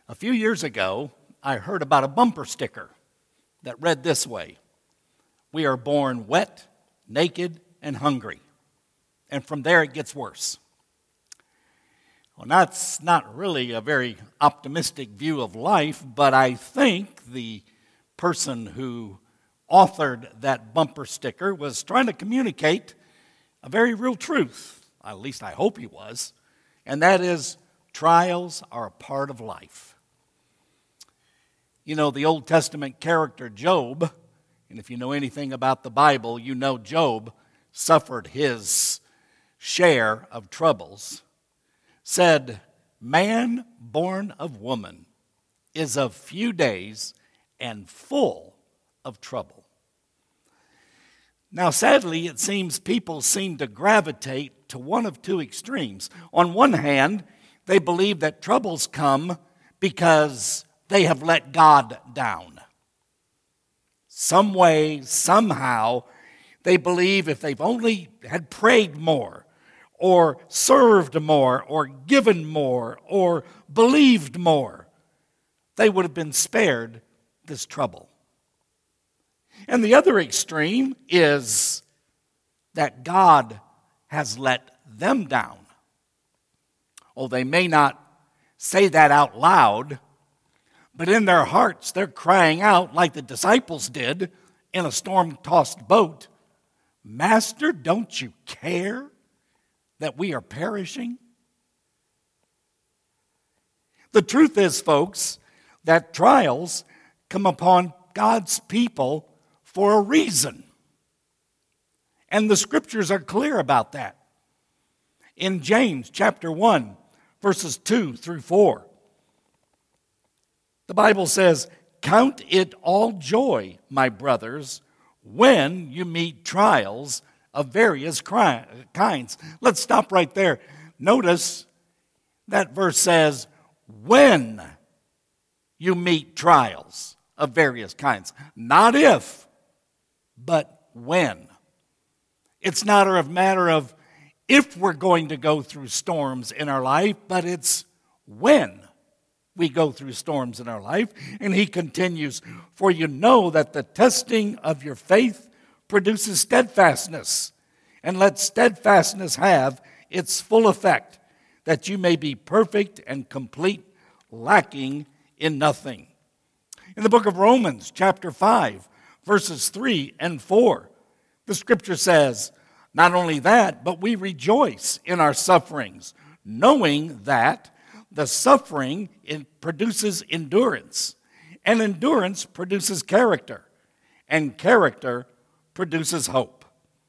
A few years ago, I heard about a bumper sticker that read this way: "We are born wet, naked, and hungry." And from there it gets worse. Well, that's not really a very optimistic view of life, but I think the person who authored that bumper sticker was trying to communicate a very real truth. At least I hope he was. And that is, trials are a part of life. You know, the Old Testament character Job, and if you know anything about the Bible, you know Job suffered his share of troubles, said, "Man born of woman is of few days and full of trouble." Now, sadly, it seems people seem to gravitate to one of two extremes. On one hand, they believe that troubles come because they have let God down. Some way, somehow, they believe if they've only had prayed more, or served more, or given more, or believed more, they would have been spared this trouble. And the other extreme is that God has let them down. Oh, they may not say that out loud, but in their hearts they're crying out like the disciples did in a storm-tossed boat, "Master, don't you care that we are perishing?" The truth is, folks, that trials come upon God's people for a reason. And the scriptures are clear about that. In James chapter 1, verses 2 through 4, the Bible says, "Count it all joy, my brothers, when you meet trials of various kinds." Let's stop right there. Notice that verse says, when you meet trials of various kinds. Not if, but when. It's not a matter of if we're going to go through storms in our life, but it's when we go through storms in our life. And he continues, "For you know that the testing of your faith produces steadfastness. And let steadfastness have its full effect, that you may be perfect and complete, lacking in nothing." In the book of Romans, chapter 5, verses 3 and 4, the scripture says, "Not only that, but we rejoice in our sufferings, knowing that the suffering produces endurance, and endurance produces character, and character produces hope."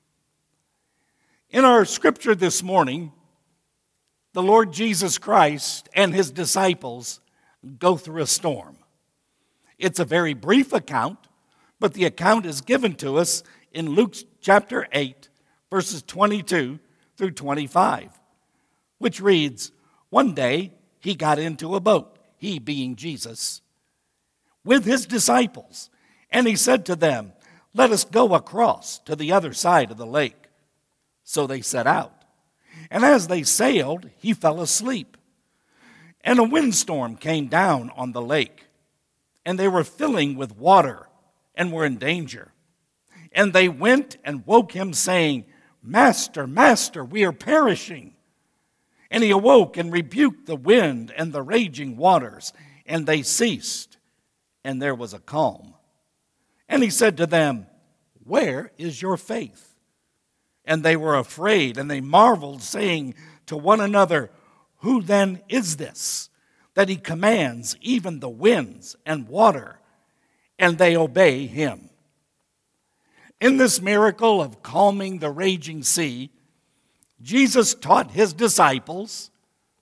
In our scripture this morning, the Lord Jesus Christ and his disciples go through a storm. It's a very brief account, but the account is given to us in Luke chapter 8, verses 22 through 25, which reads, "One day he got into a boat," he being Jesus, "with his disciples, and he said to them, 'Let us go across to the other side of the lake.' So they set out. And as they sailed, he fell asleep. And a windstorm came down on the lake, and they were filling with water and were in danger. And they went and woke him, saying, 'Master, Master, we are perishing.' And he awoke and rebuked the wind and the raging waters, and they ceased, and there was a calm. And he said to them, 'Where is your faith?' And they were afraid, and they marveled, saying to one another, 'Who then is this, that he commands even the winds and water, and they obey him?'" In this miracle of calming the raging sea, Jesus taught his disciples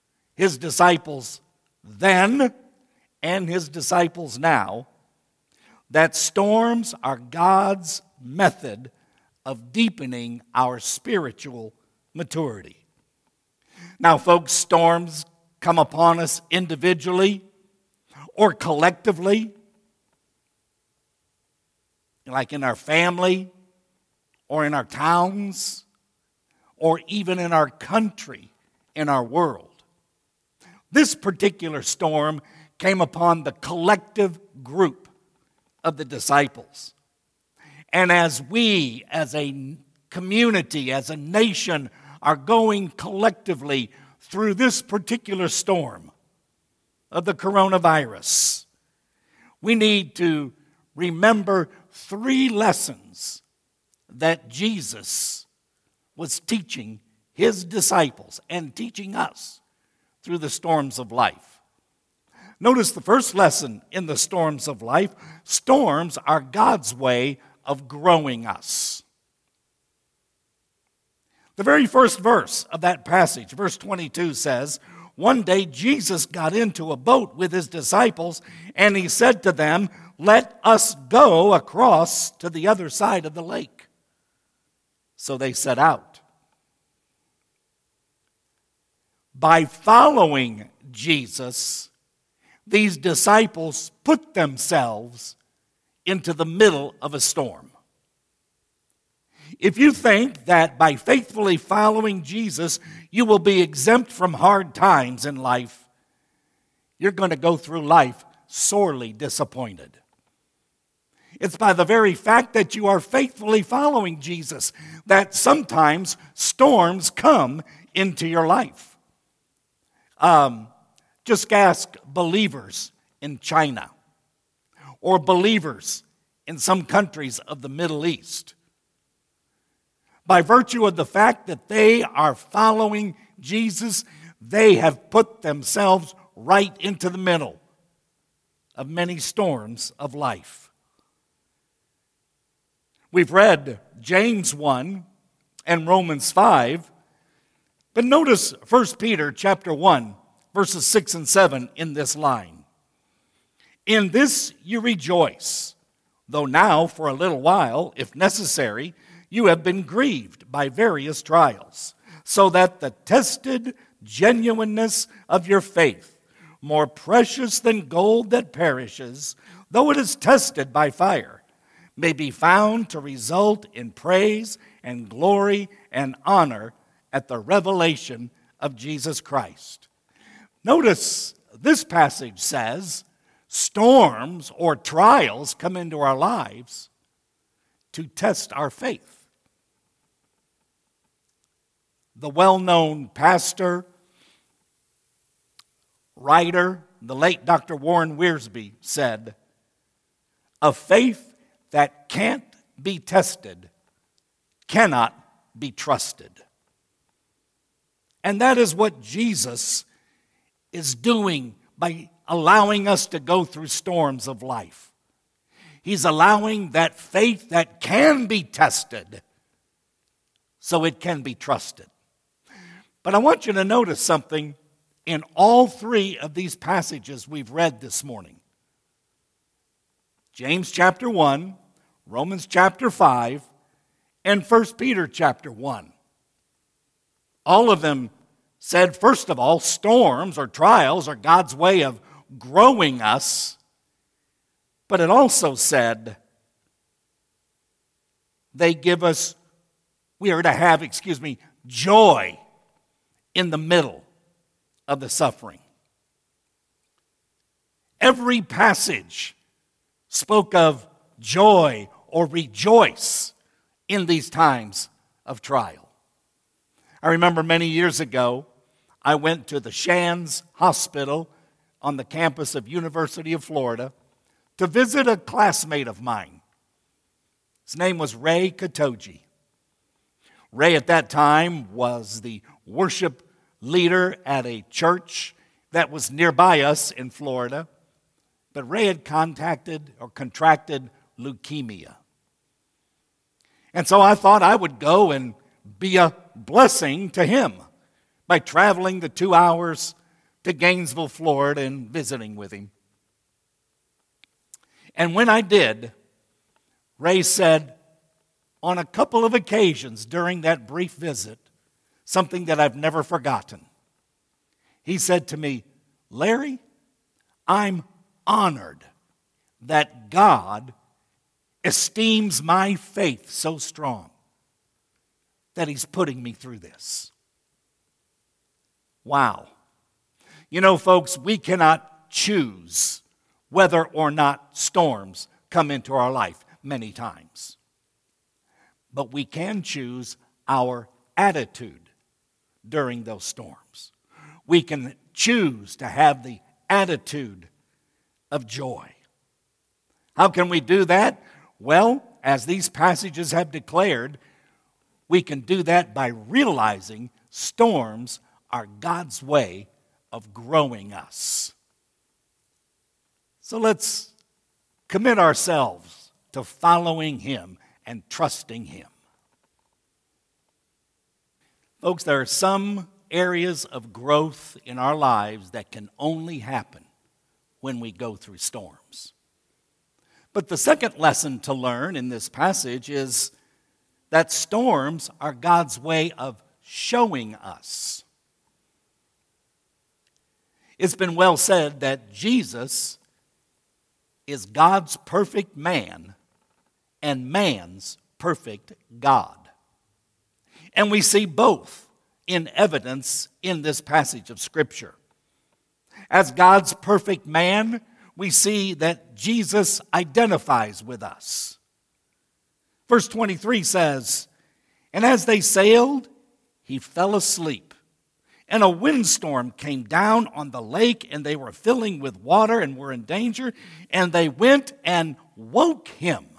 then and his disciples now, that storms are God's method of deepening our spiritual maturity. Now, folks, storms come upon us individually or collectively, like in our family or in our towns or even in our country, in our world. This particular storm came upon the collective group of the disciples. And as we, as a community, as a nation, are going collectively through this particular storm of the coronavirus, we need to remember 3 lessons that Jesus was teaching his disciples and teaching us through the storms of life. Notice the first lesson in the storms of life: storms are God's way of growing us. The very first verse of that passage, verse 22, says, "One day Jesus got into a boat with his disciples, and he said to them, 'Let us go across to the other side of the lake.' So they set out." By following Jesus, these disciples put themselves into the middle of a storm. If you think that by faithfully following Jesus, you will be exempt from hard times in life, you're going to go through life sorely disappointed. It's by the very fact that you are faithfully following Jesus that sometimes storms come into your life. Just ask believers in China or believers in some countries of the Middle East. By virtue of the fact that they are following Jesus, they have put themselves right into the middle of many storms of life. We've read James 1 and Romans 5, but notice 1 Peter chapter 1, verses 6 and 7 in this line. "In this you rejoice, though now for a little while, if necessary, you have been grieved by various trials, so that the tested genuineness of your faith, more precious than gold that perishes, though it is tested by fire, may be found to result in praise and glory and honor at the revelation of Jesus Christ." Notice this passage says storms or trials come into our lives to test our faith. The well-known pastor, writer, the late Dr. Warren Wiersbe said, "A faith that can't be tested cannot be trusted." And that is what Jesus is doing by allowing us to go through storms of life. He's allowing that faith that can be tested so it can be trusted. But I want you to notice something in all 3 of these passages we've read this morning. James chapter 1, Romans chapter 5, and 1 Peter chapter 1. All of them said, first of all, storms or trials are God's way of growing us. But it also said they give us, we are to have, joy in the middle of the suffering. Every passage spoke of joy or rejoice in these times of trial. I remember many years ago, I went to the Shands Hospital on the campus of University of Florida to visit a classmate of mine. His name was Ray Katoji. Ray at that time was the worship leader at a church that was nearby us in Florida, but Ray had contracted leukemia. And so I thought I would go and be a blessing to him by traveling the 2 hours to Gainesville, Florida, and visiting with him. And when I did, Ray said on a couple of occasions during that brief visit something that I've never forgotten. He said to me, "Larry, I'm honored that God esteems my faith so strong that He's putting me through this." Wow. You know, folks, we cannot choose whether or not storms come into our life many times. But we can choose our attitude during those storms. We can choose to have the attitude of joy. How can we do that? Well, as these passages have declared, we can do that by realizing storms are God's way of growing us. So let's commit ourselves to following Him and trusting Him. Folks, there are some areas of growth in our lives that can only happen when we go through storms. But the second lesson to learn in this passage is that storms are God's way of showing us. It's been well said that Jesus is God's perfect man and man's perfect God. And we see both in evidence in this passage of Scripture. As God's perfect man, we see that Jesus identifies with us. Verse 23 says, "And as they sailed, he fell asleep. And a windstorm came down on the lake, and they were filling with water and were in danger. And they went and woke him,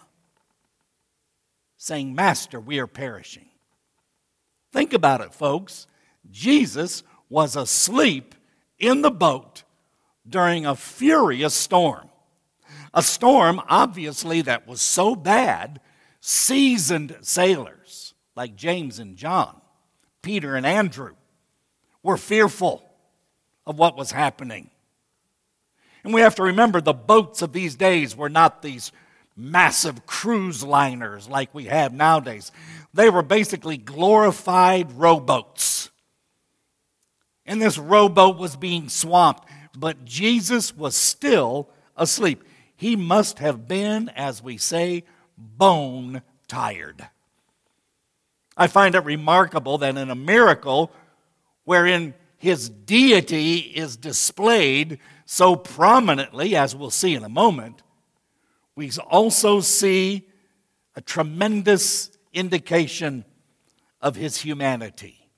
saying, 'Master, we are perishing.'" Think about it, folks. Jesus was asleep in the boat during a furious storm. A storm, obviously, that was so bad, seasoned sailors like James and John, Peter and Andrew, were fearful of what was happening. And we have to remember the boats of these days were not these massive cruise liners like we have nowadays. They were basically glorified rowboats. And this rowboat was being swamped, but Jesus was still asleep. He must have been, as we say, bone tired. I find it remarkable that in a miracle wherein his deity is displayed so prominently, as we'll see in a moment, we also see a tremendous indication of his humanity.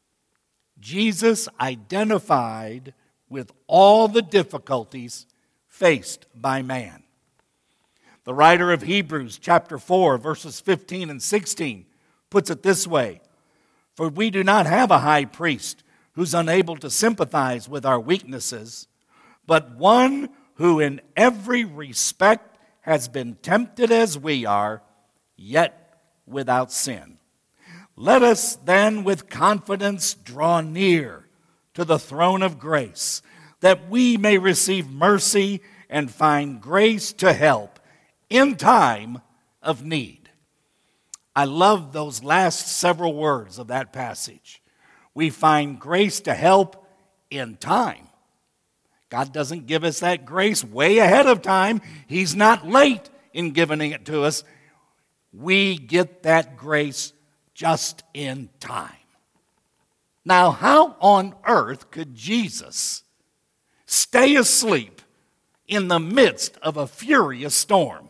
Jesus identified with all the difficulties faced by man. The writer of Hebrews chapter 4, verses 15 and 16 puts it this way: "For we do not have a high priest who's unable to sympathize with our weaknesses, but one who in every respect has been tempted as we are, yet without sin. Let us then with confidence draw near to the throne of grace, that we may receive mercy and find grace to help in time of need." I love those last several words of that passage. We find grace to help in time. God doesn't give us that grace way ahead of time. He's not late in giving it to us. We get that grace just in time. Now, how on earth could Jesus stay asleep in the midst of a furious storm?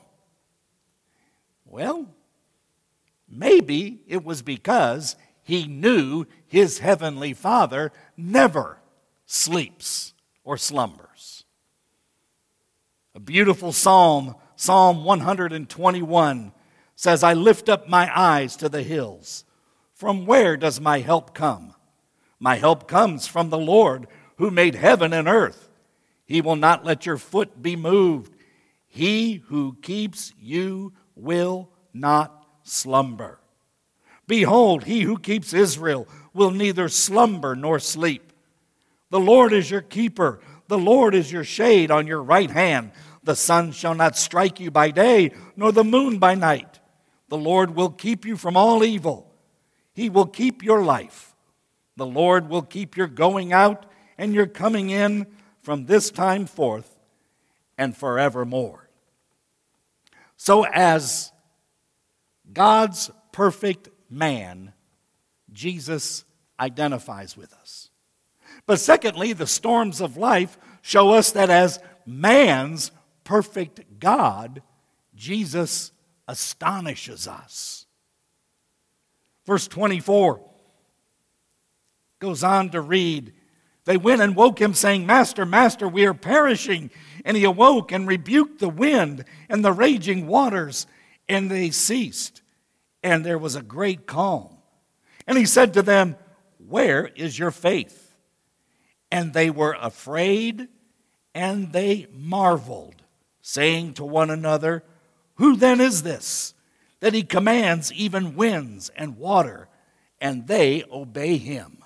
Well, maybe it was because he knew his heavenly Father never sleeps or slumbers. A beautiful psalm, Psalm 121, says, "I lift up my eyes to the hills. From where does my help come? My help comes from the Lord who made heaven and earth. He will not let your foot be moved. He who keeps you will not slumber. Behold, he who keeps Israel will neither slumber nor sleep. The Lord is your keeper. The Lord is your shade on your right hand. The sun shall not strike you by day, nor the moon by night. The Lord will keep you from all evil. He will keep your life. The Lord will keep your going out and your coming in from this time forth and forevermore." So as God's perfect man, Jesus identifies with us. But secondly, the storms of life show us that as man's perfect God, Jesus astonishes us. Verse 24 goes on to read, they went and woke him, saying, Master, Master, we are perishing. And he awoke and rebuked the wind and the raging waters, and they ceased. And there was a great calm. And he said to them, where is your faith? And they were afraid, and they marveled, saying to one another, who then is this, that he commands even winds and water, and they obey him?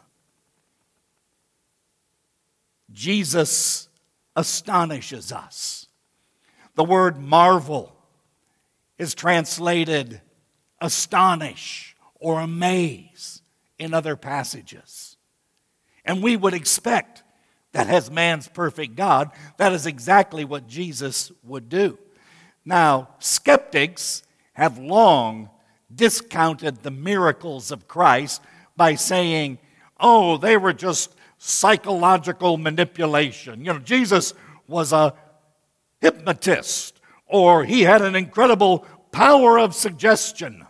Jesus astonishes us. The word marvel is translated astonish or amaze in other passages. And we would expect that as man's perfect God, that is exactly what Jesus would do. Now, skeptics have long discounted the miracles of Christ by saying, oh, they were just psychological manipulation. You know, Jesus was a hypnotist, or he had an incredible power of suggestion.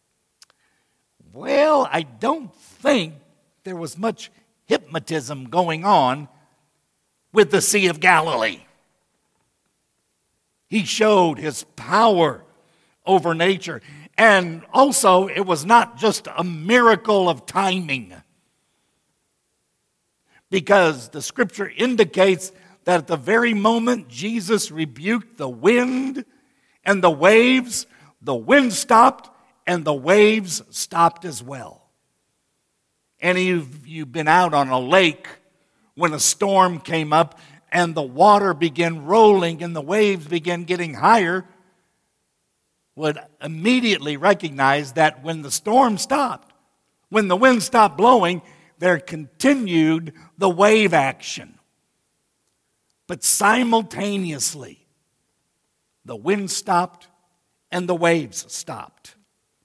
Well, I don't think there was much hypnotism going on with the Sea of Galilee. He showed his power over nature. And also, it was not just a miracle of timing, because the scripture indicates that at the very moment Jesus rebuked the wind and the waves, the wind stopped and the waves stopped as well. Any of you been out on a lake when a storm came up and the water began rolling and the waves began getting higher, would immediately recognize that when the storm stopped, when the wind stopped blowing, there continued the wave action. But simultaneously, the wind stopped and the waves stopped.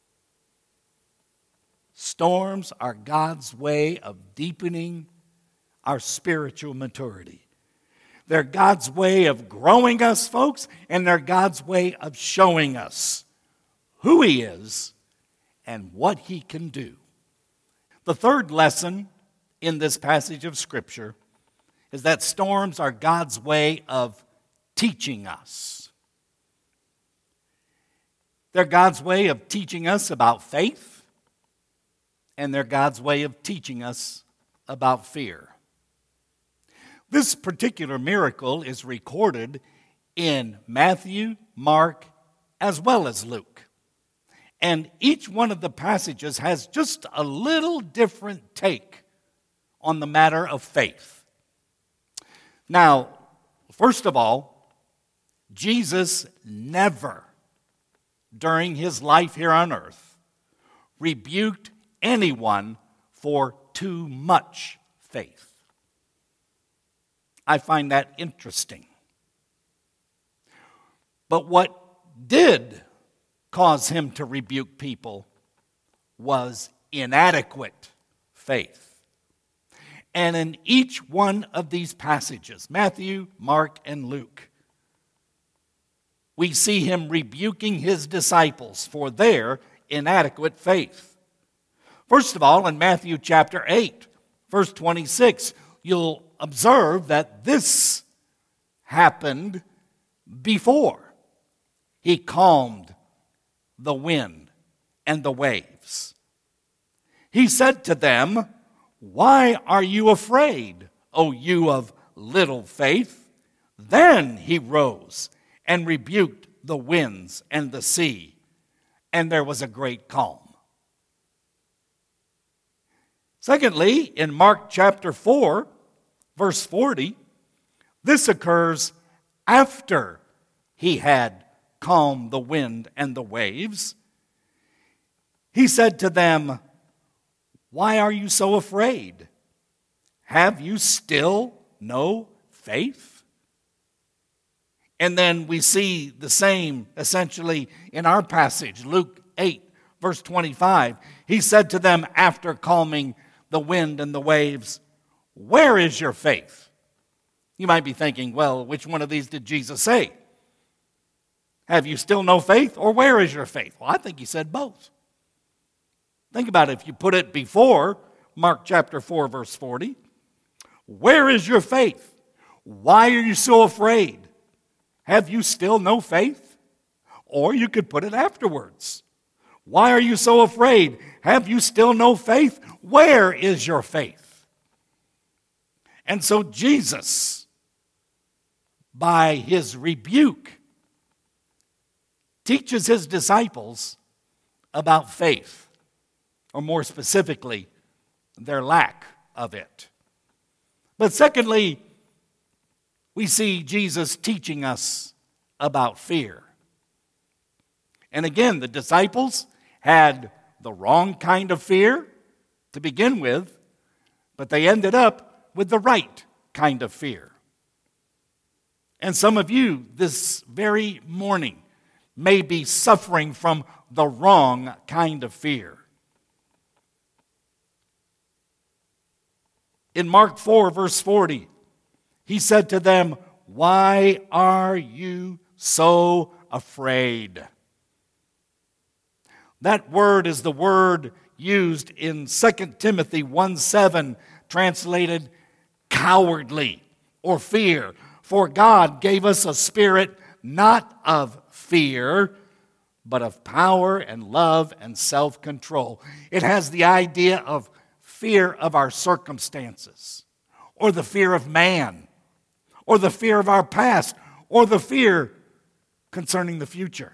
Storms are God's way of deepening our spiritual maturity. They're God's way of growing us, folks, and they're God's way of showing us who He is and what He can do. The third lesson in this passage of Scripture is that storms are God's way of teaching us. They're God's way of teaching us about faith, and they're God's way of teaching us about fear. This particular miracle is recorded in Matthew, Mark, as well as Luke. And each one of the passages has just a little different take on the matter of faith. Now, first of all, Jesus never, during his life here on earth, rebuked anyone for too much faith. I find that interesting. But what did cause him to rebuke people was inadequate faith. And in each one of these passages, Matthew, Mark, and Luke, we see him rebuking his disciples for their inadequate faith. First of all, in Matthew chapter 8, verse 26, you'll observe that this happened before he calmed the wind and the waves. He said to them, "Why are you afraid, O you of little faith?" Then he rose and rebuked the winds and the sea, and there was a great calm. Secondly, in Mark chapter 4, verse 40, this occurs after he had calmed the wind and the waves. He said to them, "Why are you so afraid? Have you still no faith?" And then we see the same essentially in our passage, Luke 8, verse 25. He said to them after calming the wind and the waves, "Where is your faith?" You might be thinking, well, which one of these did Jesus say? Have you still no faith, or where is your faith? Well, I think he said both. Think about it. If you put it before Mark chapter 4, verse 40, where is your faith? Why are you so afraid? Have you still no faith? Or you could put it afterwards. Why are you so afraid? Have you still no faith? Where is your faith? And so Jesus, by his rebuke, teaches his disciples about faith, or more specifically, their lack of it. But secondly, we see Jesus teaching us about fear. And again, the disciples had the wrong kind of fear to begin with, but they ended up with the right kind of fear. And some of you this very morning may be suffering from the wrong kind of fear. In Mark 4, verse 40, he said to them, "Why are you so afraid?" That word is the word used in 2 Timothy 1:7, translated cowardly or fear. For God gave us a spirit not of fear, but of power and love and self-control. It has the idea of fear of our circumstances, or the fear of man, or the fear of our past, or the fear concerning the future.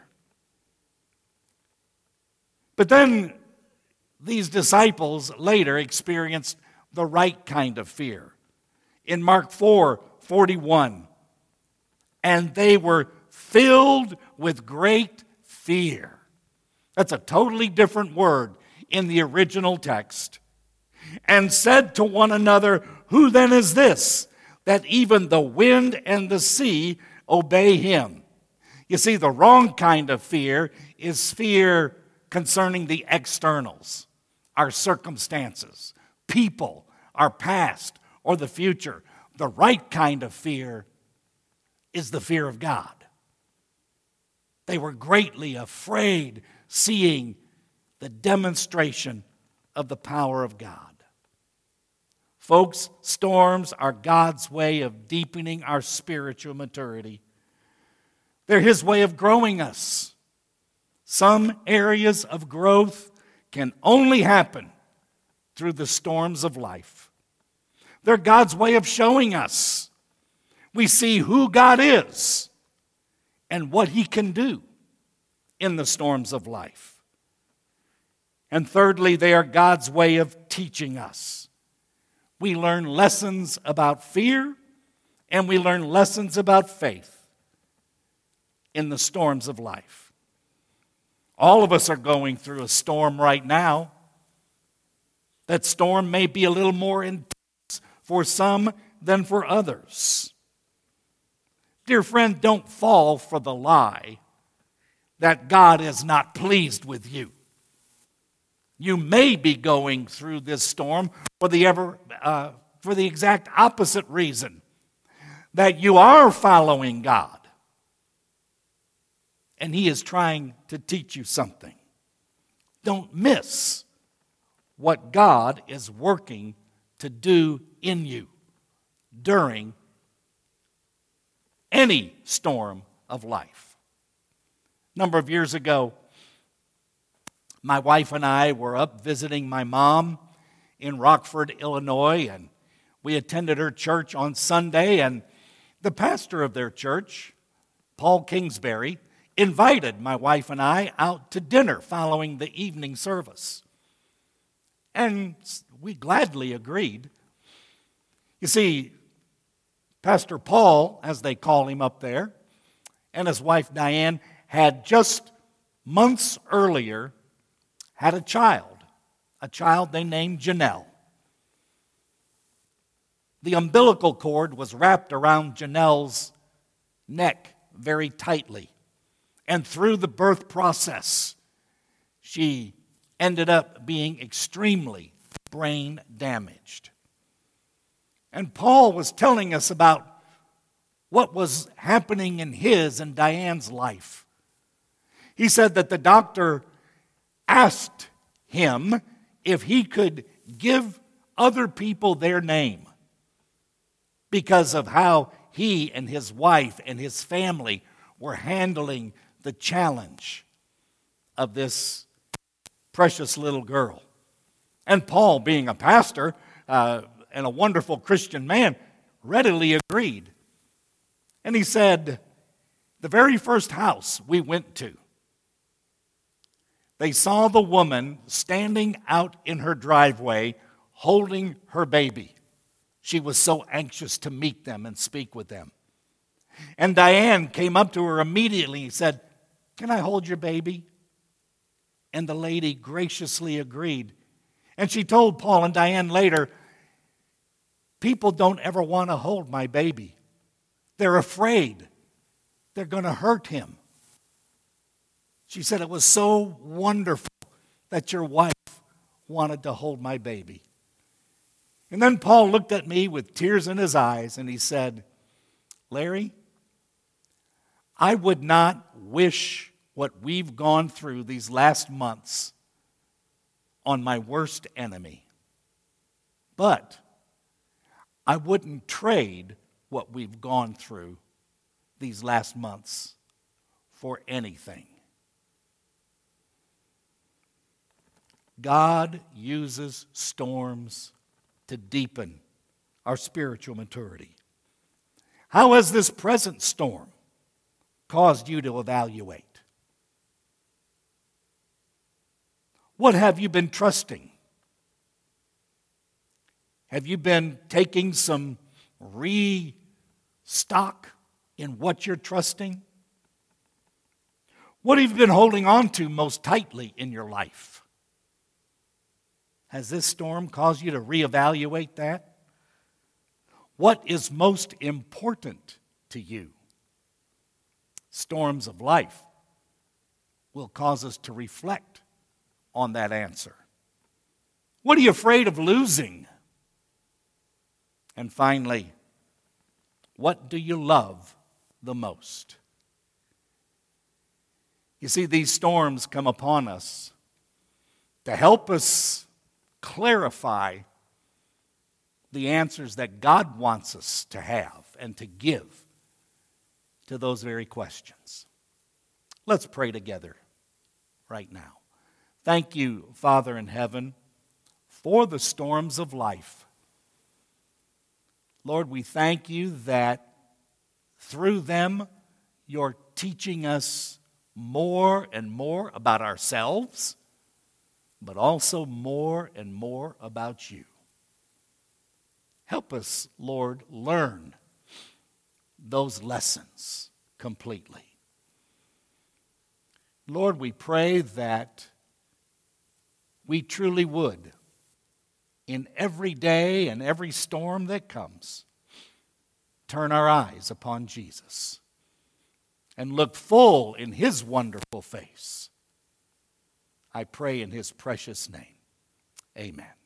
But then these disciples later experienced the right kind of fear. In Mark 4:41, and they were filled with great fear. That's a totally different word in the original text. And said to one another, "Who then is this, that even the wind and the sea obey him?" You see, the wrong kind of fear is fear concerning the externals, our circumstances, people, our past, or the future. The right kind of fear is the fear of God. They were greatly afraid, seeing the demonstration of the power of God. Folks, storms are God's way of deepening our spiritual maturity. They're his way of growing us. Some areas of growth can only happen through the storms of life. They're God's way of showing us. We see who God is and what he can do in the storms of life. And thirdly, they are God's way of teaching us. We learn lessons about fear, and we learn lessons about faith in the storms of life. All of us are going through a storm right now. That storm may be a little more intense for some than for others. Dear friend, don't fall for the lie that God is not pleased with you. You may be going through this storm for the exact opposite reason, that you are following God, and he is trying to teach you something. Don't miss what God is working to do in you during any storm of life. A number of years ago, my wife and I were up visiting my mom in Rockford, Illinois, and we attended her church on Sunday, and the pastor of their church, Paul Kingsbury, invited my wife and I out to dinner following the evening service. And we gladly agreed. You see, Pastor Paul, as they call him up there, and his wife Diane had just months earlier had a child they named Janelle. The umbilical cord was wrapped around Janelle's neck very tightly. And through the birth process, she ended up being extremely brain damaged. And Paul was telling us about what was happening in his and Diane's life. He said that the doctor asked him if he could give other people their name because of how he and his wife and his family were handling the challenge of this precious little girl. And Paul, being a pastor and a wonderful Christian man, readily agreed. And he said, the very first house we went to, they saw the woman standing out in her driveway holding her baby. She was so anxious to meet them and speak with them. And Diane came up to her immediately and said, "Can I hold your baby?" And the lady graciously agreed. And she told Paul and Diane later, "People don't ever want to hold my baby. They're afraid they're going to hurt him." She said, "It was so wonderful that your wife wanted to hold my baby." And then Paul looked at me with tears in his eyes and he said, "Larry, I would not wish what we've gone through these last months on my worst enemy. But I wouldn't trade what we've gone through these last months for anything." God uses storms to deepen our spiritual maturity. How has this present storm caused you to evaluate? What have you been trusting? Have you been taking some restock in what you're trusting? What have you been holding on to most tightly in your life? Has this storm caused you to reevaluate that? What is most important to you? Storms of life will cause us to reflect on that answer. What are you afraid of losing? And finally, what do you love the most? You see, these storms come upon us to help us clarify the answers that God wants us to have and to give to those very questions. Let's pray together right now. Thank you, Father in heaven, for the storms of life. Lord, we thank you that through them you're teaching us more and more about ourselves, but also more and more about you. Help us, Lord, learn those lessons completely. Lord, we pray that we truly would, in every day and every storm that comes, turn our eyes upon Jesus and look full in his wonderful face. I pray in his precious name. Amen.